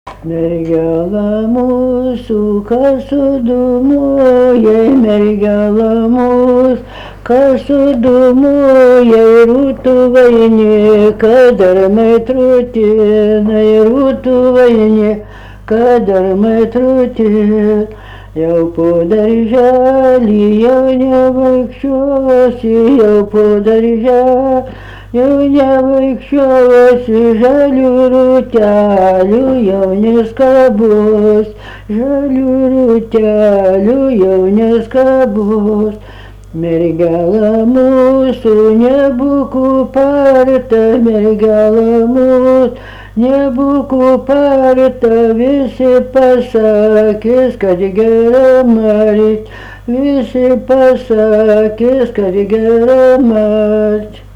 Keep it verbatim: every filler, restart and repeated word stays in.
Mergela mūsų, kas sudūmuoja, mergela mūsų, kas sudūmuoja, rūtuvainė, kad ar maitrutinai, rūtuvainė, kad ar maitrutinai. Jau po darželį, jau nevaikščiosi, jau po darželį. Jau nevaikščiosi žalių rūtelių, jau neskabus, žalių rūtelių, jau neskabus. Mergela mūsų, nebūk uparta, mergela mūsų, nebūk uparta, visi pasakys, kad gera maryt, visi pasakys, kad gera maryt.